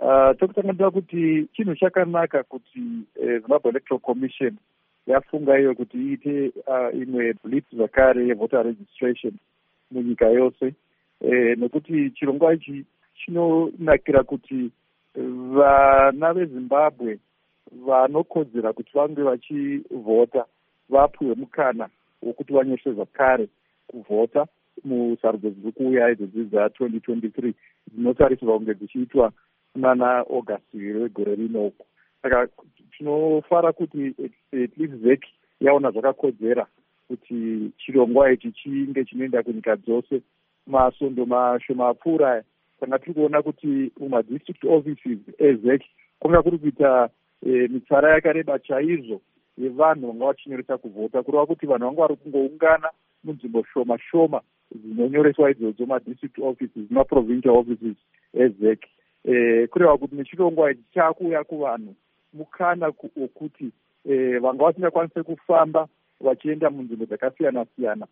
Tokutanga ndoda kuti chinhu chakanaka kuti Zimbabwe Electoral Commission yafunga iyo kuti iite imwe blitz zvakare yevoter registration munyika yose, nekuti chirongwa ichi chinonakira kuti vana veZimbabwe vanokodzera kuti vange vachivhota vapiwe mukana wokuti vanyoswe zvakare kuvhota musarudzo dziri kuuya idzodzi dza2023 dzinotarisirwa kunge dzichiitwa kunana August wegore rino uku. Saka tinofara kuti at least ZEC yaona zvakakodzera kuti chirongwa ichi chinge chinoenda kunyika dzose. Masondo mashoma apfuura saka tiri kuona kuti mumadistrict offices eZEC kwanga kuri kuita mitsara yakareba chaizvo yevanhu vanga vachinyoresa kuvhota, kureva kuti vanhu vanga vari kungoungana munzvimbo shoma shoma dzinonyoreswa idzodzo madistrict offices nemaprovincial offices eZEC, kureva kuti nechirongwa ichi chakuuya kuvanhu mukana wokuti vanga vasingakwanise kufamba vachienda munzvimbo dzakasiyana siyana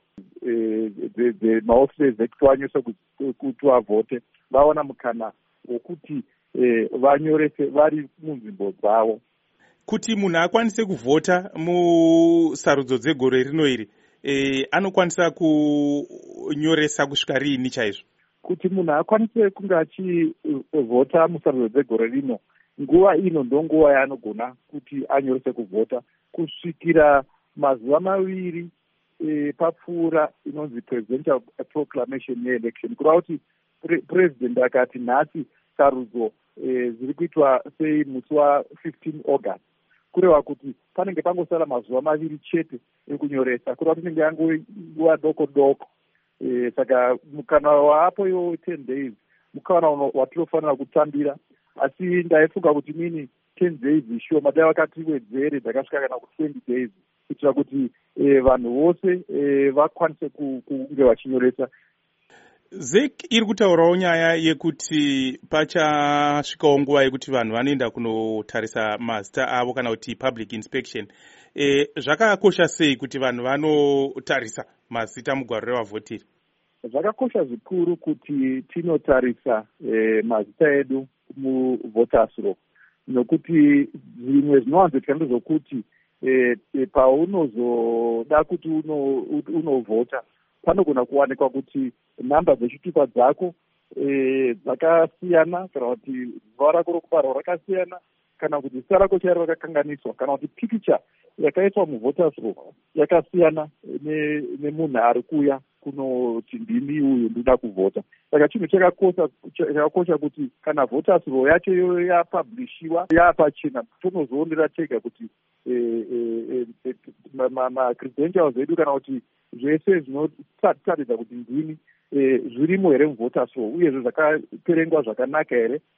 maofisi eZEC kuti vanyose kuti vavhote, vaona mukana wokuti vanyorese vari munzvimbo dzavo. Kuti munhu akwanise kuvhota musarudzo dzegore rino iri, anokwanisa kunyoresa kusvika riini chaizvo? Kuti munhu akwanise kunge achivhota musarudzo dzegore rino, nguva ino ndonguva yaanogona kuti anyorese kuvhota kusvikira mazuva maviri papfuura inonzi presidential proclamation yeelection, kureva kuti president akati nhasi sarudzo ziri kuitwa sei musi wa15 August, kureva kuti panenge pangosara mazuva maviri chete ekunyoresa, kureva kuti inenge yanguva doko doko. Saka mukana waapo iwo 10 days mukana watinofanira kutambira, asi ndaifunga kuti nini 10 days ishoma, dai vakati wedzere dzakasvika kana ku20 days kuitira kuti vanhu vose vakwanise kunge vachinyoresa. ZEC iri kutaurawo nyaya yekuti pachasvikawo nguva yekuti vanhu vanoenda kunotarisa mazita avo kana kuti public inspection. Zvakakosha sei kuti vanhu vanotarisa mazita mugwaro revavhoteri? Zvakakosha zvikuru kuti tinotarisa mazita edu muvoters roll, nokuti zvimwe zvinowanzoitika ndezvokuti paunozoda kuti unovhota panogona kuwanikwa kuti nhamba dzechitupa dzako dzakasiyana, kana kuti zuva rako rokubarwa rakasiyana, kana kuti zita rako charo rakakanganiswa, kana kuti pikicha yakaiswa muvoters roll yakasiyana nemunhu ari kuuya kunoti ndini uyu ndoda kuvhota. Saka chinhu chakakosha kuti kana voters roll yacho yapublishiwa yaapachena, tonozoonera tega kuti ma-credentials edu kana kuti zvese zvinotaridza kuti ndini zvirimo here muvoters roll, uyezve zvakaperengwa zvakanaka here